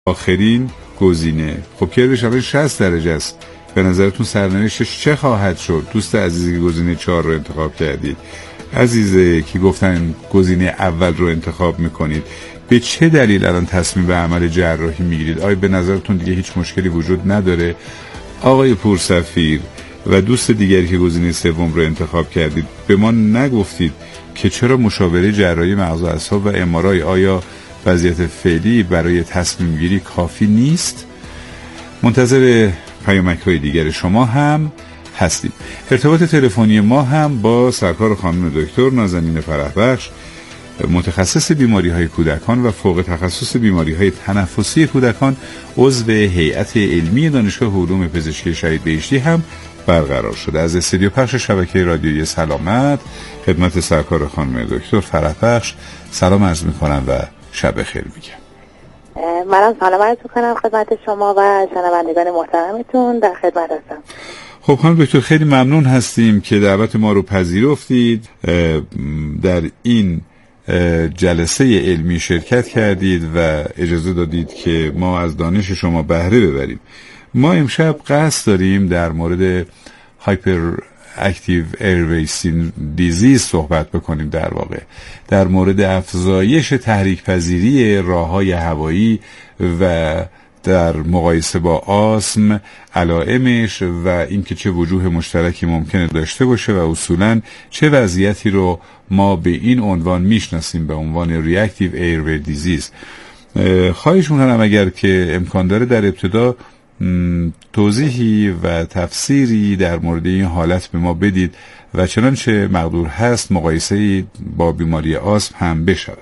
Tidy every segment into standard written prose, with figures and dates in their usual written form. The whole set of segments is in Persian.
آخرین گزینه. خب کردش الان 60 درجه است. به نظرتون سرنوشتش چه خواهد شد؟ دوست عزیزی که گزینه 4 رو انتخاب کردید، عزیزه که گفتن گزینه اول رو انتخاب میکنید، به چه دلیل الان تصمیم به عمل جراحی میگیرید؟ آیا به نظرتون دیگه هیچ مشکلی وجود نداره؟ آقای پورسفیر و دوست دیگری که گزینه 3 رو انتخاب کردید، به ما نگفتید که چرا مشاوره جراحی مغز و اعصاب و ام‌آرآی آیا وضعیت فعلی برای تصمیم گیری کافی نیست؟ منتظر پیامک‌های دیگر شما هم هستیم. ارتباط تلفنی ما هم با سرکار خانم دکتر نازنین فرحبخش، متخصص بیماری‌های کودکان و فوق تخصص بیماری‌های تنفسی کودکان، عضو هیئت علمی دانشگاه علوم پزشکی شهید بهشتی هم برقرار شده. از استودیو پخش شبکه رادیویی سلامت خدمت سرکار خانم دکتر فرحبخش سلام عرض می‌کنم و شب خیر میگم. منم سلام عرض می‌کنم خدمت شما و شنوندگان محترمتون، در خدمت هستم. خب خانم دکتر خیلی ممنون هستیم که دعوت ما رو پذیرفتید، در این جلسه علمی شرکت کردید و اجازه دادید که ما از دانش شما بهره ببریم. ما امشب قصد داریم در مورد هایپر اکتیو ایروی دیزیز صحبت بکنیم، در واقع در مورد افزایش تحریک پذیری راه‌های هوایی و در مقایسه با آسم، علائمش و اینکه چه وجوه مشترکی ممکنه داشته باشه و اصولاً چه وضعیتی رو ما به این عنوان میشناسیم به عنوان ریاکتیو ایروی دیزیز. خواهش می‌کنم اگر که امکان داره در ابتدا توضیحی و تفسیری در مورد این حالت به ما بدید و چنانچه مقدور هست مقایسه‌ای با بیماری آسم هم بشود.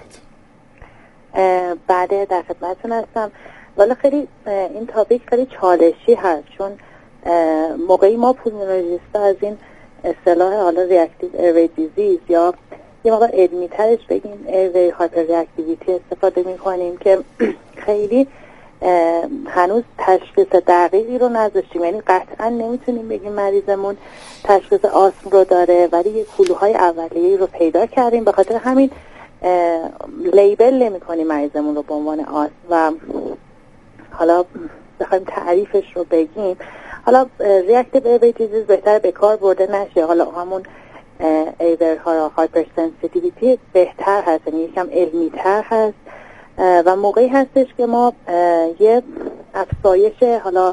بعد در خدمتتون هستم. والا خیلی این تاپیک خیلی چالشی هست، چون موقعی ما پولمونولوژیست‌ها از این اصطلاح حالا ریاکتیو ایروی دیزیز یا یه موقع علمی ترش بگیم ایروی هایپر ریاکتیویتی استفاده می‌کنیم که خیلی هنوز تشخیص دقیقی رو نذاشتیم. یعنی قطعا نمیتونیم بگیم مریضمون تشخیص آسم رو داره، ولی یه کلوهای اولیه‌ای رو پیدا کردیم، به خاطر همین لیبل نمی‌کنیم مریضمون رو به عنوان آسم و حالا بخوایم تعریفش رو بگیم. حالا ریاکتیو ایروی دیزیز بهتر به کار برده نشه، حالا همون ایور هایپر سنسیتیویتی بهتر هست، یعنی یکم علمی تر هست و موقعی هستش که ما یه افزایش حالا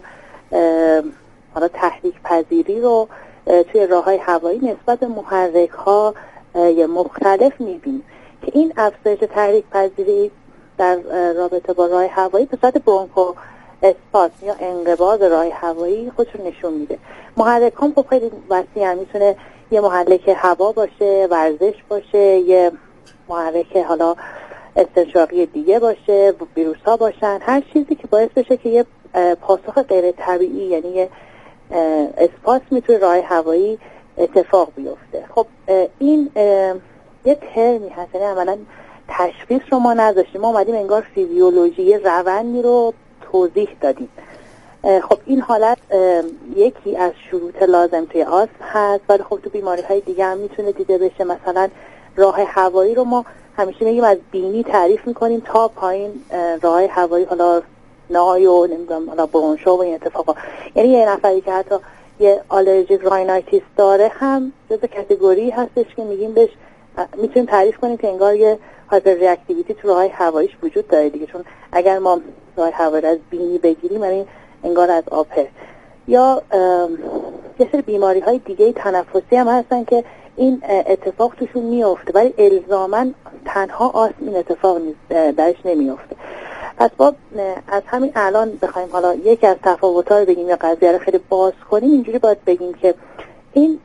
تحریک پذیری رو توی راه‌های هوایی نسبت به محرک‌ها مختلف می‌بینیم که این افزایش تحریک پذیری در رابطه با راه هوایی به صورت برونکو اسپاسم یا انقباض راه هوایی خودش رو نشون میده. محرک‌ها خب خیلی وسیع، میتونه یه محرک هوا باشه، ورزش باشه، یه محرک حالا استنشاقی دیگه باشه، ویروس ها باشن، هر چیزی که باعث بشه که یه پاسخ غیر طبیعی یعنی یه اسپاسمی توی راه هوایی اتفاق بیفته. خب این یه ترمی هست، یعنی عملا تشخیص رو ما نذاشتیم، ما اومدیم انگار فیزیولوژی روندی رو توضیح دادیم. خب این حالت یکی از شروط لازم توی آسم هست، ولی خب تو بیماری های دیگه هم میتونه دیده بشه. مثلا راه هوایی رو ما همیشه میگیم از بینی تعریف میکنیم تا پایین راه هوایی، حالا نای و نمیدونم حالا برونشو و این اتفاقا. یعنی یه نفری که حتی یه آلرژیک راینایتیس داره هم جز کاتگوری هستش که میگیم بهش میتونیم تعریف کنیم که انگار یه هایپر ریاکتیویتی تو راه هواییش وجود داره دیگه، چون اگر ما راه هوایی از بینی بگیریم یعنی انگار از آپر. یا یه سری بیماری های دیگه تنفسی هم هستن که این اتفاق توشون میفته، ولی الزاماً تنها آسم این اتفاق درش نمیفته. پس با از همین الان بخوایم حالا یکی از تفاوت‌ها رو بگیم یا قضیه رو خیلی باز کنیم، اینجوری باید بگیم که این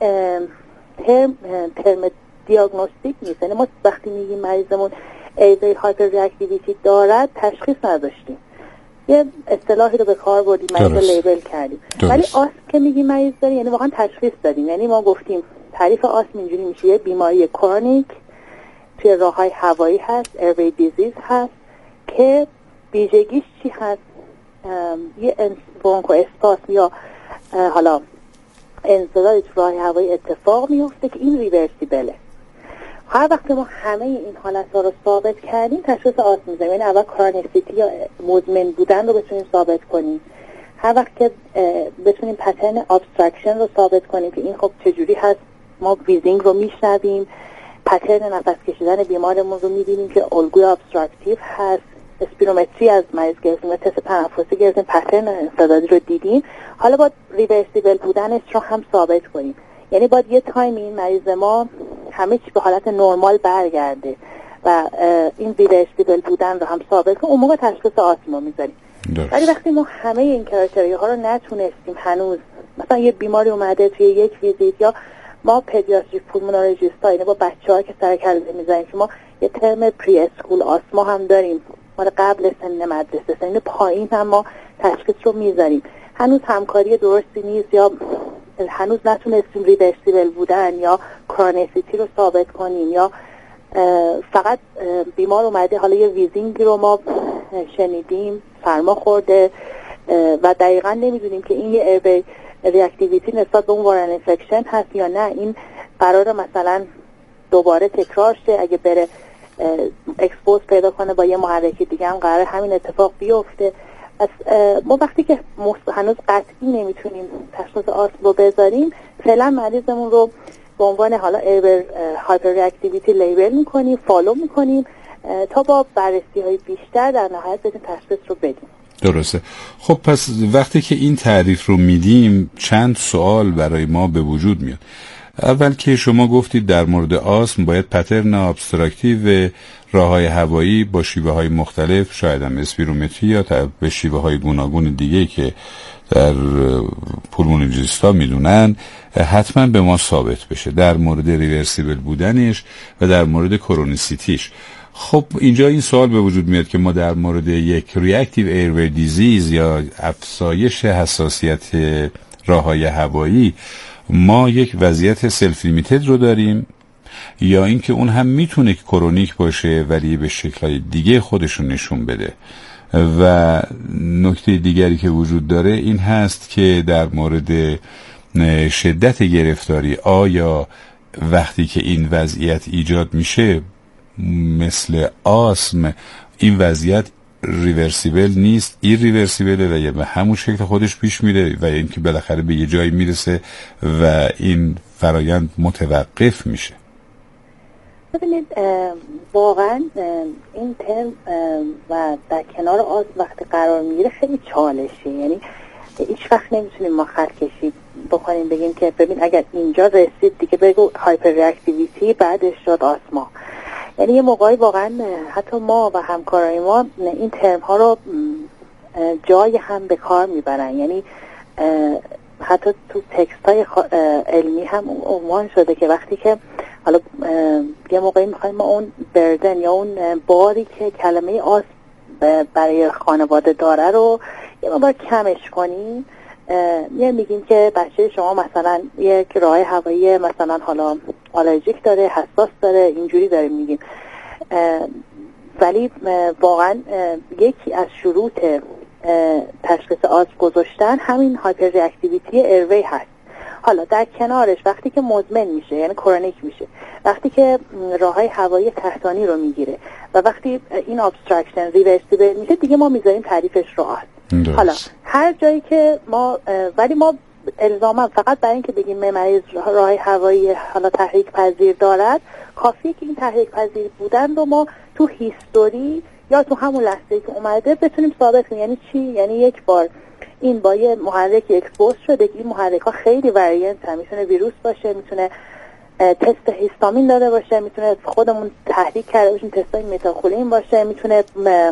ترم دیاگنوستیک نیست. یعنی ما وقتی میگیم مریضمون ایروی هایپر ریاکتیویتی دارد تشخیص نداشتیم، یه اصطلاحی رو به کار بردیم، مریض لیبل کردیم. ولی آسم که میگیم مریض داره یعنی واقعا تشخیص دادیم. یعنی ما گفتیم تعریف آسم اینجوری میشه یه بیماری کرونیک توی راه‌های هوایی هست، ایروی دیزیز هست که ویژگیش چی هست؟ یه برونکو اسپاسم یا حالا انسداد تو راه هوایی اتفاق میفته که این ریورسیبله. هر وقت ما همه این حالت‌ها رو ثابت کردیم تشخیص آسم می‌ذاریم. یعنی اول کرونیسیتی یا مزمن بودن رو بتونیم ثابت کنیم. هر وقت که بتونیم پترن ابسترکشن رو ثابت کنیم که این خب چجوری هست، ما ویزینگ رو میشنویم، پترن نفس کشیدن بیمارمون رو می‌بینیم که الگوی ابستراکتیو هست، اسپیرومتری از مریض گرفتیم و تست تنفسی گرفتیم، پترن انسدادی رو دیدیم. حالا باید ریورسیبل بودنش رو هم ثابت کنیم. یعنی باید یه تایمی این مریض ما همه چی به حالت نرمال برگرده و این ریورسیبل بودن رو هم ثابت کنیم، اون موقع تشخیص آسم رو میذاریم. ولی وقتی ما همه این کرایتریا ها رو نتونستیم هنوز، مثلا یه بیماری اومده توی یک ویزیت، یا ما پدیاتریک پولمونولوژیست ها، یعنی با بچه‌ها که سر کله میزنیم که ما یه ترم پری اسکول آسما هم داریم، مال قبل سن مدرسه، سن پایین هم ما تشخیص رو میذاریم. هنوز همکاری درستی نیست یا هنوز نتونستیم ریورسیبل بودن یا کرونیسیتی رو ثابت کنیم، یا فقط بیمار اومده حالا یه ویزینگ رو ما شنیدیم فرما خورده و دقیقا نمیدونیم که این یه ایروی ریاکتیویتی نسبت به اون وارن انفکشن هست یا نه، این قراره مثلا دوباره تکرار شه، اگه بره اکسپوز پیدا کنه با یه محرک دیگه هم قراره همین اتفاق بیفته. پس ما وقتی که هنوز قطعی نمیتونیم تشخیص آسم رو بذاریم، فعلا مریضمون رو به عنوان حالا هایپر ریاکتیویتی لیبل میکنیم، فالو میکنیم تا با بررسی های بیشتر در نهایت بتونیم تشخیص رو بدیم. درسته. خب پس وقتی که این تعریف رو میدیم چند سوال برای ما به وجود میاد. اول که شما گفتید در مورد آسم باید پترن ابستراکتیو راههای هوایی با شیوه های مختلف، شاید هم اسپیرومتری یا به شیوه های گوناگون دیگه که در پولمونولوژیست‌ها میدونن حتما به ما ثابت بشه در مورد ریورسیبل بودنش و در مورد کرونیسیتیش. خب اینجا این سوال به وجود میاد که ما در مورد یک ریاکتیو ایروی دیزیز یا افزایش حساسیت راههای هوایی ما یک وضعیت سلف لیمیتد رو داریم، یا اینکه اون هم میتونه کرونیک باشه ولی به شکل‌های دیگه خودشون نشون بده. و نکته دیگری که وجود داره این هست که در مورد شدت گرفتاری، آیا وقتی که این وضعیت ایجاد میشه مثل آسم این وضعیت ریورسیبل نیست، ایریورسیبله و یا به همون شکل خودش پیش میره و اینکه بالاخره به یه جایی میرسه و این فرایند متوقف میشه. ببینید واقعا این ترم و در کنار آسم وقتی قرار میگیره خیلی چالشه، یعنی هیچ وقت نمیتونیم ما خط کشی بکنیم بگیم که ببین اگر اینجا رسید دیگه بگو هایپر ریاکتیویتی بعدش شد آسما. یعنی یه موقعی واقعا حتی ما و همکارای ما این ترم ها رو جای هم به کار میبرن، یعنی حتی تو تکست های علمی هم عنوان شده که وقتی که حالا یه موقعی میخوایم ما اون بردن یا اون باری که کلمه آسم برای خانواده داره رو یه مقدار کمش کنیم، میگیم که بچه شما مثلا یک راه هوایی مثلا حالا آلرژیک داره، حساس داره، اینجوری داره میگیم، ولی واقعا یکی از شروط تشخیص آسم گذاشتن همین هایپر ریاکتیویتی ایروی هست. حالا در کنارش وقتی که مزمن میشه یعنی کرونیک میشه، وقتی که راههای هوایی تحتانی رو میگیره و وقتی این ابستراکشن ریورسیبل میشه دیگه ما میذاریم تعریفش رو آسم. حالا هر جایی که ما ولی ما الزاما فقط برای اینکه بگیم مریض راه هوایی حالا تحریک پذیر دارد کافیه که این تحریک پذیر بودن رو ما تو هیستوری یا تو همون لحظه‌ای که اومده بتونیم ثابت کنیم. یعنی چی؟ یعنی یک بار این با یه محرک اکسپوز شده که این محرک ها خیلی وریانت هم، میتونه ویروس باشه، میتونه تست هیستامین داده باشه، میتونه خودمون تحریک کرده باشیم تستای متاخولین باشه، میتونه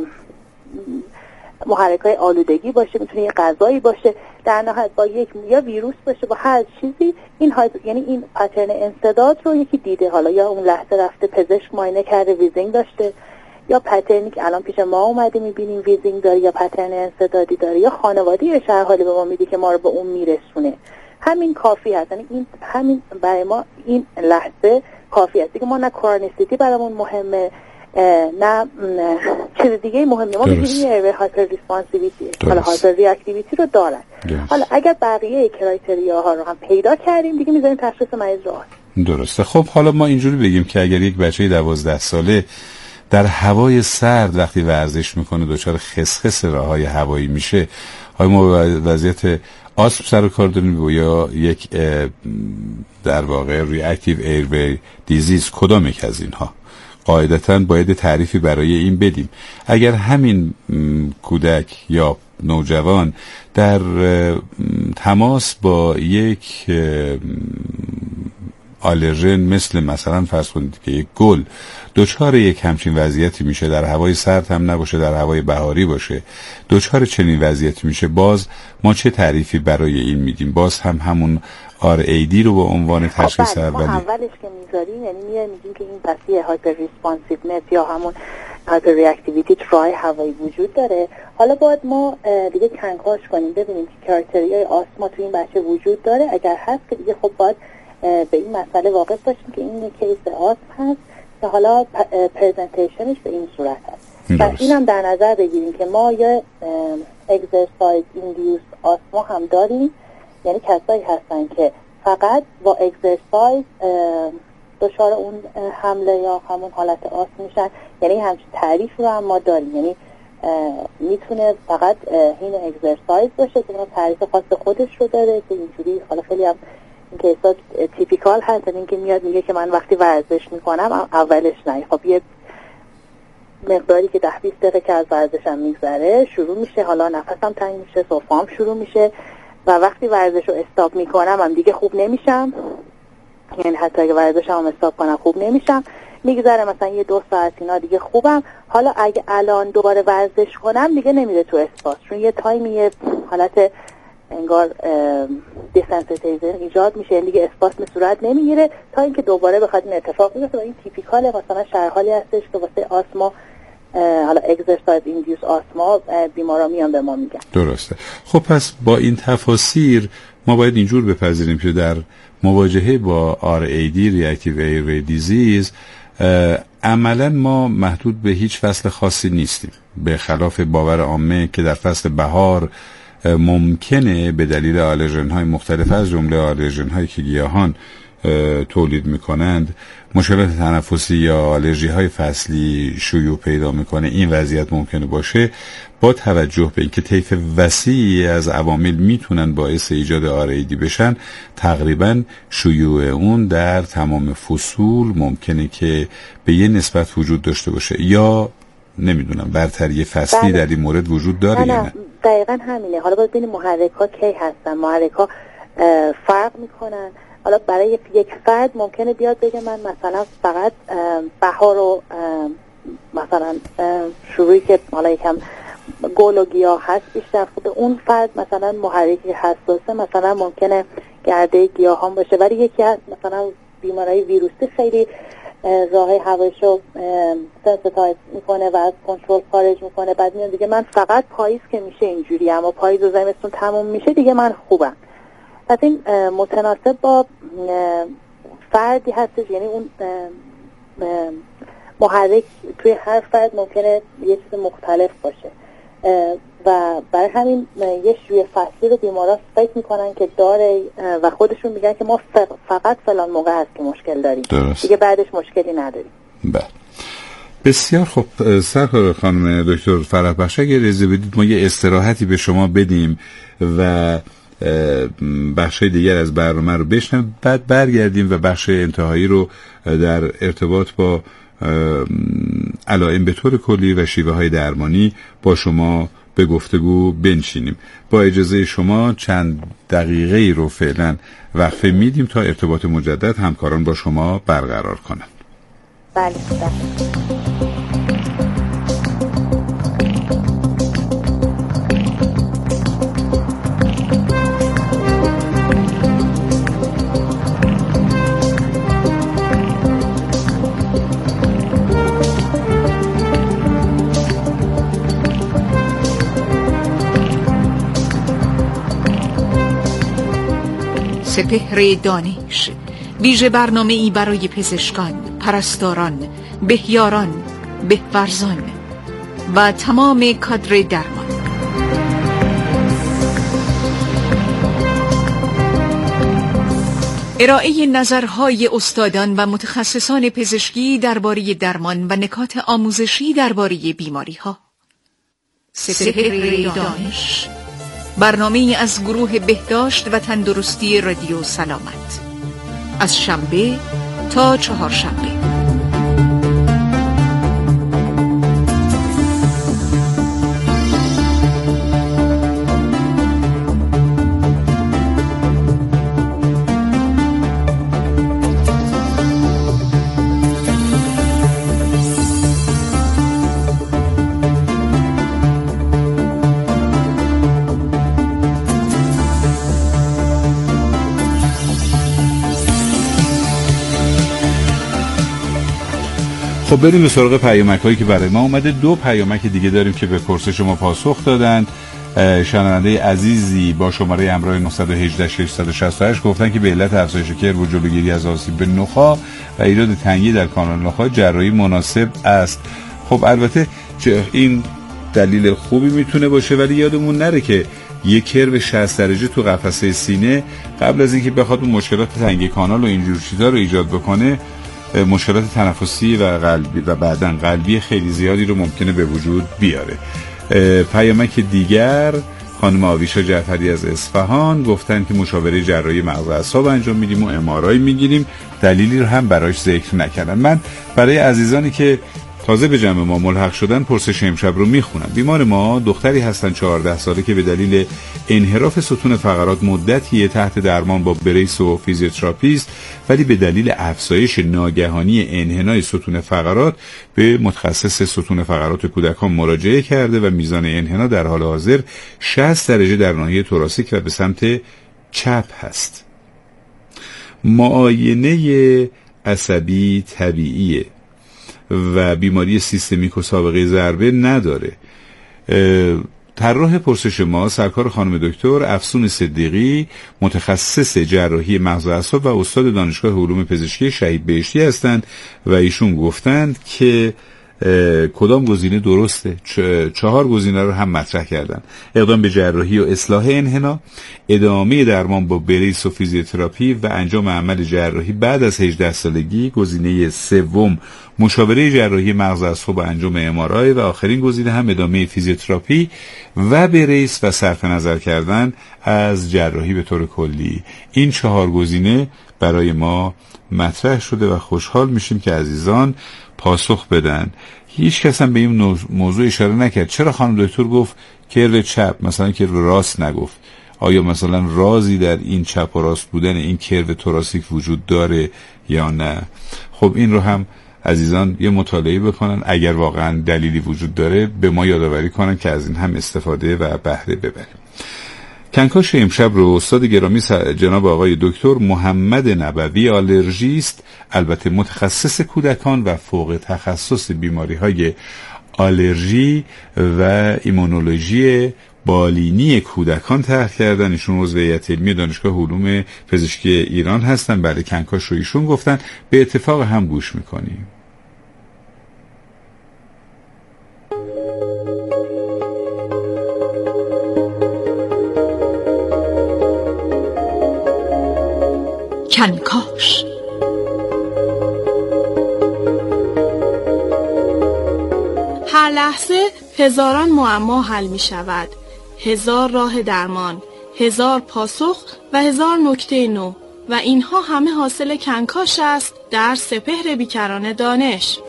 محرک های آلودگی باشه، میتونه یه غذایی باشه، در نهایت با یک یا ویروس باشه، با هر چیزی این یعنی این پترن انسداد رو یکی دیده، حالا یا اون لحظه رفته پزشک معاینه کرده ویزینگ داشته، یا پترنی که الان پیش ما اومده میبینیم ویزینگ داره یا پترن انسدادی داره، یا خانواده‌ای شرح حالی به ما میده که ما رو به اون میرسونه. همین کافی هست، یعنی این همین برای ما این لحظه کافی هست دیگه. ما نه کرونیسیتی برامون مهمه نه چیز دیگه مهمه، ما میگیم یه هایپر ریسپانسیویتی حالا هایپر ریاکتیویتی رو دارن. حالا اگر بقیه کرایتریا ها رو هم پیدا کردیم دیگه میذاریم تشخیص مریض رو. درسته. خب حالا ما اینجوری بگیم که اگر یک بچه 12 ساله در هوای سرد وقتی ورزش میکنه دچار خسخس راههای هوایی میشه، آیا ما وضعیت آسم سر و کار داریم یا یک در واقع ریاکتیو ایروی دیزیز؟ کدام یک از اینها؟ قاعدتاً باید تعریفی برای این بدیم. اگر همین کودک یا نوجوان در تماس با یک آلرژن مثلا فرض کنید که یک گل دچار یک همچین وضعیتی میشه، در هوای سرد هم نباشه، در هوای بهاری باشه، دچار چنین وضعیتی میشه، باز ما چه تعریفی برای این میدیم؟ باز هم همون RAD رو به عنوان تشخیص اولی اولش که میذاریم، یعنی میگیم که این پسیه هایپر ریسپانسیونس یا همون هایپر ریاکتیویتی ترای هوایی وجود داره. حالا باید ما دیگه کنکاش کنیم ببینیم که کراکتریای آسما تو این بچه وجود داره. اگر هست که دیگه خب باید به این مسئله واقف باشیم که این کیس آسم هست که حالا پرزنتیشنش به این صورت هست. و اینم در نظر بگیریم که ما یه اکسرسایز ایندیوس آسما هم داریم، یعنی کسایی هستن که فقط با اکسرسایز دچار اون حمله یا همون حالت آسم میشن، یعنی همچین تعریف رو هم ما داریم، یعنی میتونه فقط این اکسرسایز باشه که اون تعریف خاص خودش رو داره که اینجوری. حالا خیلی هم این کیسا تیپیکال هست، این که میاد میگه که من وقتی ورزش میکنم اولش نه، خب یه مقداری که 10-20 دقیقه که از ورزشم میگذره شروع میشه، حالا نفسم تنگ میشه، سرفه‌ام شروع میشه و وقتی ورزش رو استاپ میکنم هم دیگه خوب نمیشم، یعنی حتی اگه ورزشم هم استاپ کنم خوب نمیشم، میگذره مثلا 1-2 ساعت اینا دیگه خوبم. حالا اگه الان دوباره ورزش کنم دیگه نمیره تو اسپاس، چون یه تایمی یه حالت انگار دیسنسیتیزن ایجاد میشه، یعنی دیگه اسپاسم صورت نمیگیره تا اینکه دوباره بخواد این اتفاق بیفته. و این تیپیکاله، مثلا شرحالی هستش که واسه آسما، حالا اکسرسایز ایندیوس آسما بیمارا میان به ما میگن. درسته. خب پس با این تفاسیر ما باید اینجور بپذیریم که در مواجهه با RAD Reactive Airway Disease عملا ما محدود به هیچ فصل خاصی نیستیم، به خلاف باور عامه که در فصل بهار ممکنه به دلیل آلرژن‌های مختلف از جمله آلرژن‌هایی که گیاهان تولید میکنند مشکلات تنفسی یا آلرژی‌های فصلی شیوع پیدا میکنه. این وضعیت ممکنه باشه با توجه به اینکه طیف وسیعی از عوامل میتونن باعث ایجاد RAD بشن، تقریبا شیوع اون در تمام فصول ممکنه که به یه نسبت وجود داشته باشه، یا نمیدونم برتری فصلی در این مورد وجود داره یا نه. دقیقاً همینه. حالا باید ببینیم محرک‌ها کی هستن. محرک‌ها فرق میکنن. حالا برای یک فرد ممکنه بیاد بگه من مثلا فقط بهار رو مثلا شروعی که حالا یکم گل و گیاه هست بیشتر خوبه. اون فرد مثلا محرکی حساسه، مثلا ممکنه گرده گیاهان باشه، ولی یکی هست مثلا بیماری ویروسی خیلی راه هوایش رو سنسیتایز میکنه و از کنترل خارج میکنه، بعد میاد دیگه من فقط پاییز که میشه اینجوری، اما پاییز و زمستون تموم میشه دیگه من خوبم. پس این متناسب با فردی هستش، یعنی اون محرک توی هر فرد ممکنه یه چیز مختلف باشه و برای همین یه شیوع فصلی رو بیمارا فکر میکنن که داره و خودشون میگن که ما فقط فلان موقع هست که مشکل داریم، درست. دیگه بعدش مشکلی نداریم. بله، بسیار خوب. سرکار خانم دکتر فرح بخش، اگه اجازه بدید ما یه استراحتی به شما بدیم و بخش دیگر از برنامه رو بشنویم، بعد برگردیم و بخش انتهایی رو در ارتباط با علائم به طور کلی و شیوه های درمانی با شما به گفتگو بنشینیم. با اجازه شما چند دقیقه رو فعلا وقفه میدیم تا ارتباط مجدد همکاران با شما برقرار کنند. بله. سپهر دانش، ویژه برنامه‌ای برای پزشکان، پرستاران، بهیاران، بهورزان و تمام کادر درمان. ارائه نظرهای استادان و متخصصان پزشکی درباره درمان و نکات آموزشی درباره بیماری‌ها. سپهر دانش، برنامه‌ای از گروه بهداشت و تندرستی رادیو سلامت، از شنبه تا چهارشنبه. خب بریم به سراغ پیامک‌هایی که برای ما اومده. 2 پیامک دیگه داریم که به پرسش ما پاسخ دادن. شنونده عزیزی با شماره همراه 918 668 گفتن که به علت افزایش کرب و جلوگیری از آسیب به نخاع و ایجاد تنگی در کانال نخاع جراحی مناسب است. خب البته این دلیل خوبی میتونه باشه، ولی یادمون نره که یک کرب 60 درجه تو قفسه سینه قبل از اینکه بخواد مشکلات تنگی کانال و اینجور چیزا رو ایجاد بکنه مشکلات تنفسی و قلبی و بعداً قلبی خیلی زیادی رو ممکنه به وجود بیاره. پیامک دیگر خانم آویشا جعفری از اصفهان گفتن که مشاوره جراحی مغز و اعصاب انجام میدیم و ام-آر-آی میگیریم، دلیلی رو هم براش ذکر نکردن. من برای عزیزانی که تازه به جمع ما ملحق شدن پرسش امشب رو میخونم. بیمار ما دختری هستن 14 ساله که به دلیل انحراف ستون فقرات مدتیه تحت درمان با بریس و فیزیوتراپی است، ولی به دلیل افزایش ناگهانی انحنای ستون فقرات به متخصص ستون فقرات کودکان مراجعه کرده و میزان انحنا در حال حاضر 60 درجه در ناحیه توراسیک و به سمت چپ هست. معاینه عصبی طبیعیه و بیماری سیستمیک و سابقه ضربه نداره. طراح پرسش ما سرکار خانم دکتر افسون صدیقی، متخصص جراحی مغز و اعصاب و استاد دانشگاه علوم پزشکی شهید بهشتی هستند و ایشون گفتند که کدام گزینه درسته. 4 گزینه رو هم مطرح کردن: اقدام به جراحی و اصلاح انحنا، ادامه درمان با بریس و فیزیوتراپی و انجام عمل جراحی بعد از 18 سالگی. گزینه سوم مشاوره جراحی مغز و اعصاب و انجام ام-آر-آی و آخرین گزینه هم ادامه فیزیوتراپی و بریس و صرف نظر کردن از جراحی به طور کلی. این 4 گزینه برای ما مطرح شده و خوشحال میشیم که عزیزان پاسخ بدن. هیچ کس هم به این موضوع اشاره نکرد. چرا خانم دکتر گفت کرو چپ، مثلا کرو راست نگفت؟ آیا مثلا رازی در این چپ و راست بودن این کرو توراسیک وجود داره یا نه؟ خب این رو هم عزیزان یه مطالعه بکنن، اگر واقعا دلیلی وجود داره به ما یادآوری کنن که از این هم استفاده و بهره ببریم. کنکاش امشب رو استاد گرامی جناب آقای دکتر محمد نبوی، آلرژیست، البته متخصص کودکان و فوق تخصص بیماری‌های آلرژی و ایمونولوژی بالینی کودکان طرح کردن. ایشون عضو هیئت علمی دانشگاه علوم پزشکی ایران هستن. برای کنکاش رو ایشون گفتن. به اتفاق هم گوش میکنیم. کنکاش. هر لحظه هزاران معما حل می شود، 1000 راه درمان، 1000 پاسخ و 1000 نکته نو، و اینها همه حاصل کنکاش است در سپهر بیکران دانش.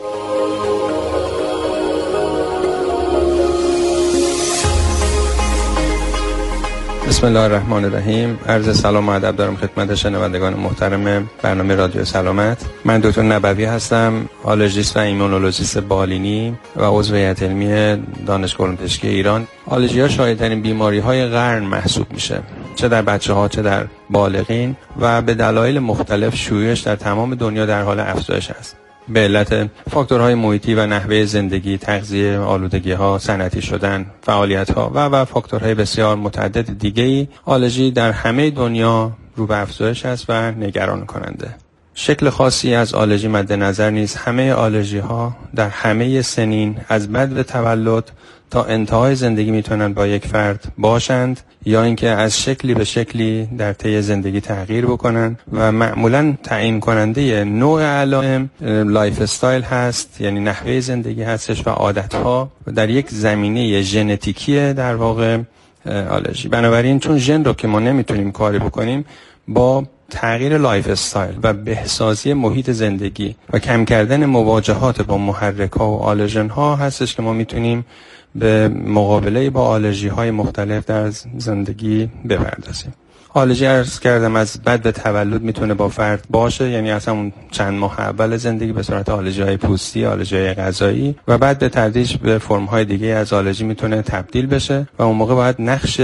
بسم الله الرحمن الرحیم. عرض سلام و ادب دارم خدمت شنوندگان محترم برنامه رادیو سلامت. من دکتر نبوی هستم، آلرژیست و ایمونولوژیست بالینی و عضو هیئت علمی دانشگاه علوم پزشکی ایران. آلرژی‌ها شایع‌ترین بیماری‌های قرن محسوب میشه، چه در بچه‌ها چه در بالغین، و به دلایل مختلف شیوعش در تمام دنیا در حال افزایش است. به علت فاکتورهای محیطی و نحوه زندگی، تغذیه، آلودگی‌ها، صنعتی شدن، فعالیت‌ها و فاکتورهای بسیار متعدد دیگه‌ای، آلرژی در همه دنیا رو به افزایش است و نگران کننده. شکل خاصی از آلرژی مد نظر نیست. همه آلرژی‌ها در همه سنین از بدو تولد تا انتهای زندگی میتونن با یک فرد باشند یا اینکه از شکلی به شکلی در طی زندگی تغییر بکنن و معمولا تعیین کننده نوع علائم لایف استایل هست، یعنی نحوه زندگی هستش و عادت‌ها در یک زمینه ژنتیکی در واقع آلرژی. بنابراین چون ژن رو که ما نمیتونیم کاری بکنیم، با تغییر لایف استایل و بهسازی محیط زندگی و کم کردن مواجهات با محرک‌ها و آلرژن‌ها هستش که ما میتونیم به مقابله با آلرژی‌های مختلف در زندگی بپردازیم. آلرژی عرض کردم از بعد به تولد میتونه با فرد باشه، یعنی اصلا اون چند ماه اول زندگی به صورت آلرژی‌های پوستی، آلرژی‌های غذایی و بعد به تدریج به فرم‌های دیگه از آلرژی میتونه تبدیل بشه و اون موقع باید نقش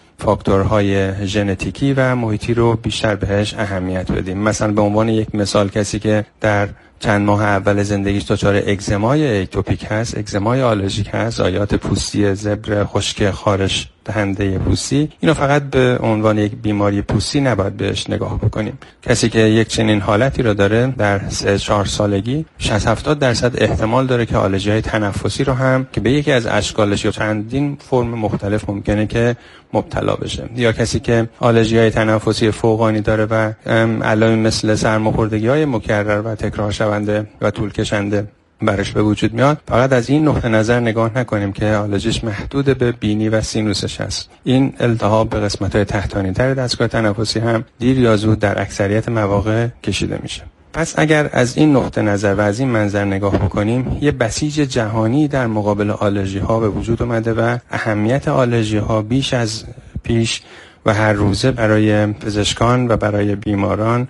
فاکتورهای ژنتیکی و محیطی رو بیشتر بهش اهمیت بدیم. مثلا به عنوان یک مثال، کسی که در چند ماه اول زندگیش دچار اگزمای اکتوپیک هست، اگزمای آلرژیک هست، زایات پوستی زبر خشک خارش دهنده پوستی، اینو فقط به عنوان یک بیماری پوستی نباید بهش نگاه بکنیم. کسی که یک چنین حالتی رو داره در 3-4 سالگی 60-70% احتمال داره که آلرژی‌های تنفسی رو هم که به یکی از اشکالش یا چندین فرم مختلف ممکنه که مبتلا بشه. یا کسی که آلرژی‌های تنفسی فوقانی داره و علائم مثل سرماخوردگی‌های مکرر و تکرار شونده و طول کشنده برش به وجود میاد، فقط از این نقطه نظر نگاه نکنیم که آلرژیش محدود به بینی و سینوسش هست. این التهاب به قسمت‌های تحتانی تر دستگاه تنفسی هم دیر یا زود در اکثریت مواقع کشیده میشه. پس اگر از این نقطه نظر و از این منظر نگاه بکنیم، یه بسیج جهانی در مقابل آلرژی‌ها به وجود اومده و اهمیت آلرژی‌ها بیش از پیش و هر روزه برای پزشکان و برای بیماران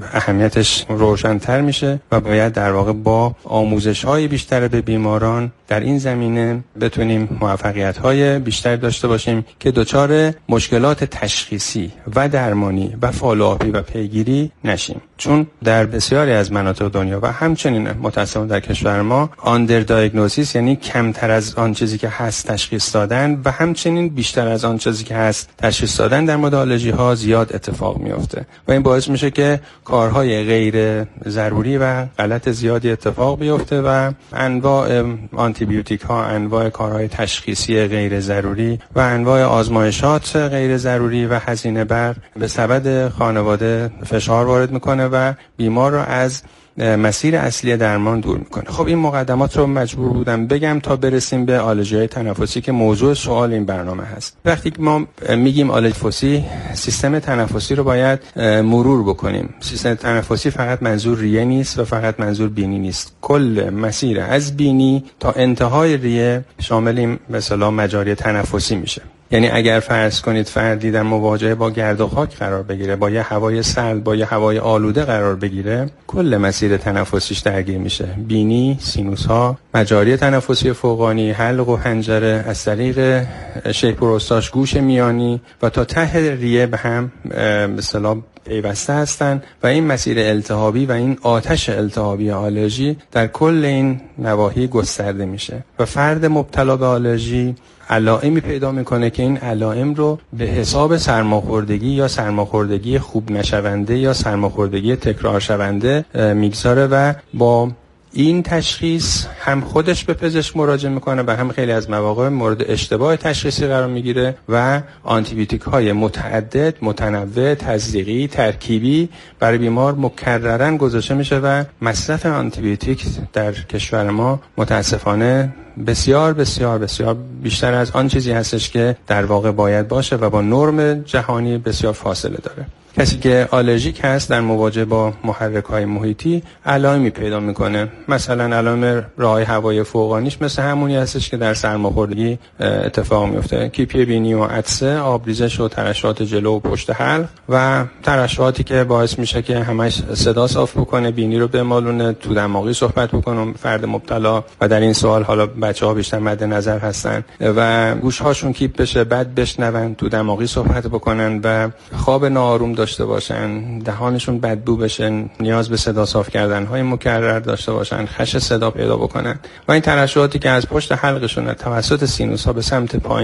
اهمیتش روشن‌تر میشه و باید در واقع با آموزش‌های بیشتر به بیماران در این زمینه بتونیم موفقیت‌های بیشتر داشته باشیم که دچار مشکلات تشخیصی و درمانی و فالوآپی و پیگیری نشیم. چون در بسیاری از مناطق دنیا و همچنین متأسفانه در کشور ما آندر دیاگنوزیس، یعنی کمتر از آن چیزی که هست تشخیص دادن و همچنین بیشتر از آن چیزی که هست تشخیص دادن در مورد آلرژی‌ها زیاد اتفاق میفته و این باعث میشه که کارهای غیر ضروری و غلط زیادی اتفاق بیفته و انواع آنتیبیوتیک ها، انواع کارهای تشخیصی غیر ضروری و انواع آزمایشات غیر ضروری و هزینه بر به سبد خانواده فشار وارد میکنه و بیمار رو از مسیر اصلی درمان دور میکنه. خب این مقدمات رو مجبور بودم بگم تا برسیم به آلرژی‌های تنفسی که موضوع سوال این برنامه هست. وقتی که ما میگیم آلرژی تنفسی، سیستم تنفسی رو باید مرور بکنیم. سیستم تنفسی فقط منظور ریه نیست و فقط منظور بینی نیست. کل مسیر از بینی تا انتهای ریه شامل این مثلا مجاری تنفسی میشه. یعنی اگر فرض کنید فردی در مواجهه با گرد و خاک قرار بگیره، با یه هوای سرد، با یه هوای آلوده قرار بگیره، کل مسیر تنفسیش درگیر میشه. بینی، سینوس ها، مجاری تنفسی فوقانی، حلق و حنجره، از طریق شیپ پروستاژ گوش میانی و تا ته ریه به هم به اصطلاح پیوسته هستن و این مسیر التهابی و این آتش التهابی آلرژی در کل این نواحی گسترده میشه و فرد مبتلا به آلرژی علائمی پیدا میکنه که این علائم رو به حساب سرماخوردگی یا سرماخوردگی خوب نشونده یا سرماخوردگی تکرار شونده میگذاره و با این تشخیص هم خودش به پزشک مراجعه میکنه و هم خیلی از مواقع مورد اشتباه تشخیصی قرار میگیره و آنتیبیوتیک های متعدد، متنوع، تزریقی، ترکیبی برای بیمار مکررن گذاشته میشه و مصرف آنتیبیوتیک در کشور ما متاسفانه بسیار بسیار بسیار بیشتر از آن چیزی هستش که در واقع باید باشه و با نرم جهانی بسیار فاصله داره. کسی که آلرژیک هست در مواجهه با محرک‌های محیطی علائمی پیدا میکنه. مثلا علائم راه‌های هوایی فوقانیش مثل همونی هستش که در سرماخوردگی اتفاق میفته. کیپی بینی و عطسه، آبریزش و ترشحات جلو و پشت حلق و ترشحاتی که باعث میشه که همش صدا صاف بکنه، بینی رو بمالونه، تو دماغی صحبت بکنه فرد مبتلا و در این سوال حالا بچه‌ها بیشتر مد نظر هستن و گوش‌هاشون کیپ بشه، بعد بشنون، تو دماغی صحبت بکنن و خواب ناآروم داشته باشن، دهانشون بدبو بشه، نیاز به صدا صاف کردن‌های مکرر داشته باشن، خش صدا پیدا بکنن و این ترشحاتی که از پشت حلقشون توسط سینوس‌ها به سمت پایین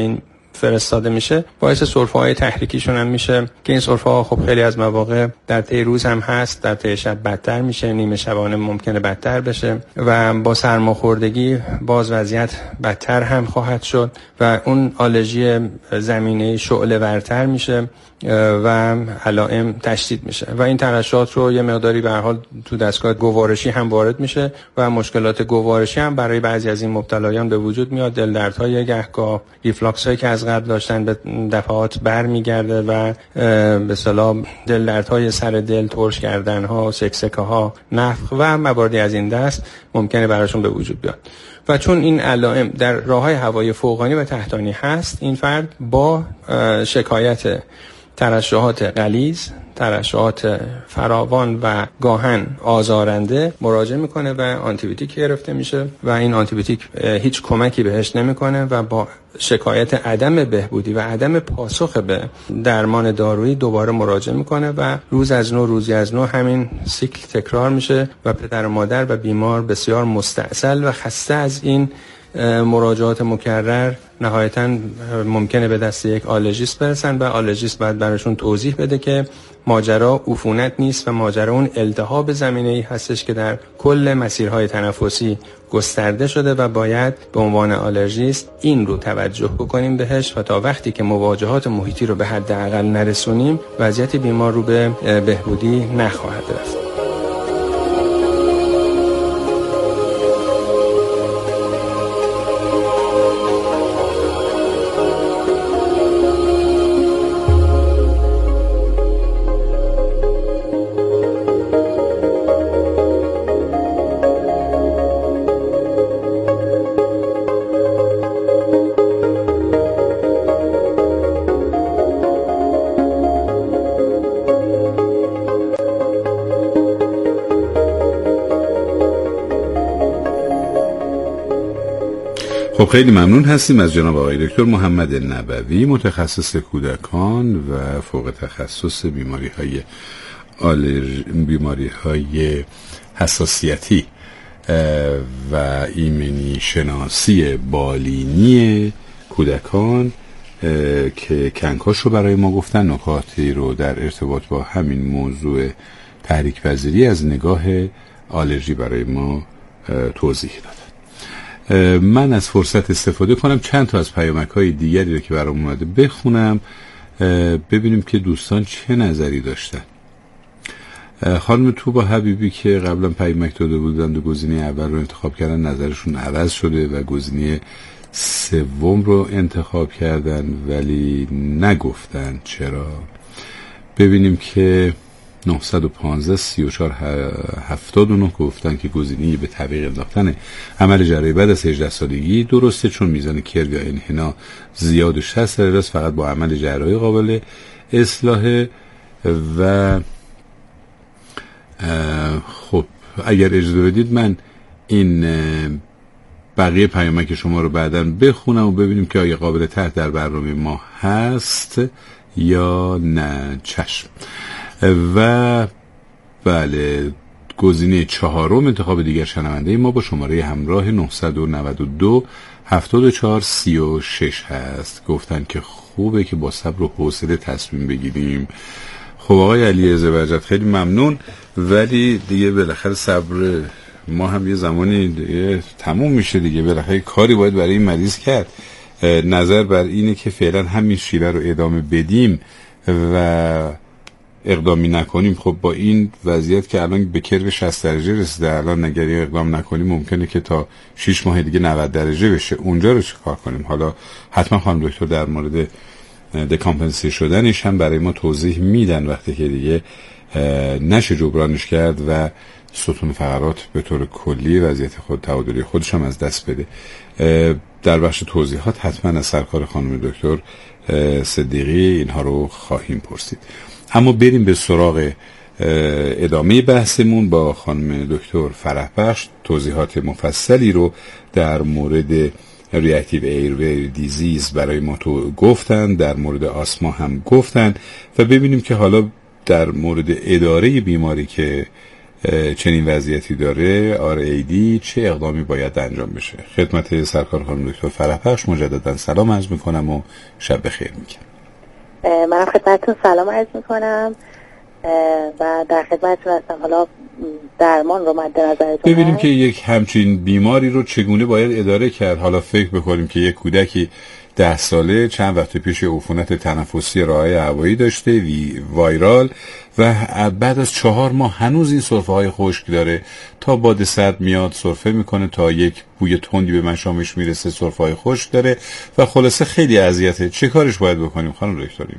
فرستاده میشه باعث سرفه‌های تحریکیشون هم میشه که این سرفه‌ها خب خیلی از مواقع در طی روز هم هست، در طی شب بدتر میشه، نیمه شبانه ممکنه بدتر بشه و با سرماخوردگی باز وضعیت بدتر هم خواهد شد و اون آلرژی زمینه شعله ورتر میشه و علائم تشدید میشه و این ترشحات رو یه مقداری به هر حال تو دستگاه گوارشی هم وارد میشه و مشکلات گوارشی هم برای بعضی از این مبتلایان به وجود میاد. دلدردهای گهگاه، ریفلاکس‌هایی که از قبل داشتن به دفعات برمیگرده و به اصطلاح دلدردهای سر دل، ترش کردن‌ها، سکسکه‌ها، نفخ و مواردی از این دست ممکنه براشون به وجود بیاد. و چون این علائم در راه‌های هوایی فوقانی و تحتانی هست، این فرد با شکایت ترشحات غلیظ، ترشحات فراوان و گاهن آزارنده مراجعه میکنه و آنتیبیوتیک گرفته میشه و این آنتیبیوتیک هیچ کمکی بهش نمیکنه و با شکایت عدم بهبودی و عدم پاسخ به درمان دارویی دوباره مراجعه میکنه و روز از نو همین سیکل تکرار میشه و پدر و مادر و بیمار بسیار مستعسل و خسته از این مراجعات مکرر نهایتاً ممکنه به دست یک آلرژیست برسن و آلرژیست باید براشون توضیح بده که ماجرا عفونت نیست و ماجرا اون التهاب زمینه‌ای هستش که در کل مسیرهای تنفسی گسترده شده و باید به عنوان آلرژیست این رو توجه بکنیم بهش و تا وقتی که مواجهات محیطی رو به حداقل نرسونیم وضعیت بیمار رو به بهبودی نخواهد رفت. خب خیلی ممنون هستیم از جناب آقای دکتر محمد نبوی، متخصص کودکان و فوق تخصص بیماری‌های حساسیتی و ایمنی شناسی بالینی کودکان که کنکاش رو برای ما گفتن، نکاتی رو در ارتباط با همین موضوع تحریک پذیری از نگاه آلرژی برای ما توضیح دادن. من از فرصت استفاده کنم چند تا از پیامک‌های دیگری رو که برام اومده بخونم، ببینیم که دوستان چه نظری داشتن. خانم توبا حبیبی که قبلا پیامک داده بودند و گزینه اول رو انتخاب کردن، نظرشون عوض شده و گزینه سوم رو انتخاب کردن ولی نگفتن چرا. ببینیم که 915 34 79 گفتن که گزینه به تعویق انداختن عمل جراحی بعد از 18 سالگی درسته، چون میزان کرد یا انحنا زیاد 60 درجه فقط با عمل جراحی قابل اصلاحه. و خب اگر اجازه بدید من این بقیه پیامک شما رو بعداً بخونم و ببینیم که آیا قابل طرح در برنامه ما هست یا نه. چشم. و بله، گزینه چهارم انتخاب دیگر شنونده ما با شماره همراه 992 74 36 هست. گفتن که خوبه که با صبر و حوصله تصمیم بگیریم. خب آقای علی زبرجد خیلی ممنون، ولی دیگه بالاخره صبر ما هم یه زمانی دیگه تموم میشه دیگه، بالاخره کاری باید برای این مریض کرد. نظر بر اینه که فعلا همین شیوه رو ادامه بدیم و اقدامی نکنیم. خب با این وضعیت که الان به کرو 60 درجه رسیده، الان اگر اقدام نکنیم ممکنه که تا 6 ماه دیگه 90 درجه بشه. اونجا رو چیکار کنیم؟ حالا حتما خانم دکتر در مورد دکامپنسی شدنش هم برای ما توضیح میدن وقتی که دیگه نشه جبرانش کرد و ستون فقرات به طور کلی وضعیت خود تعادلی خودش هم از دست بده. در بخش توضیحات حتما از سرکار خانم دکتر صدیقی اینها رو خواهیم پرسید. اما بریم به سراغ ادامه بحثمون با خانم دکتر فرحبخش. توضیحات مفصلی رو در مورد ریاکتیو ایروی دیزیز برای ما تو گفتن، در مورد آسما هم گفتن و ببینیم که حالا در مورد اداره بیماری که چنین وضعیتی داره RAD چه اقدامی باید انجام بشه؟ خدمت سرکار خانم دکتر فرحبخش مجددا سلام عرض میکنم و شب بخیر میگم. منم خدمتتون سلام عرض میکنم و در خدمتتون هستم. حالا درمان رو مد نظرتون ببینیم که یک همچین بیماری رو چگونه باید اداره کرد. حالا فکر بکنیم که یک کودکی 10 ساله چند وقت پیش عفونت تنفسی راه‌های هوایی داشته وایرال و بعد از 4 ماه هنوز این سرفه‌های خشک داره، تا باد سرد میاد سرفه میکنه، تا یک بوی تندی به مشامش میرسه سرفه‌های خشک داره و خلاصه خیلی اذیته. چه کارش باید بکنیم خانم دکتر؟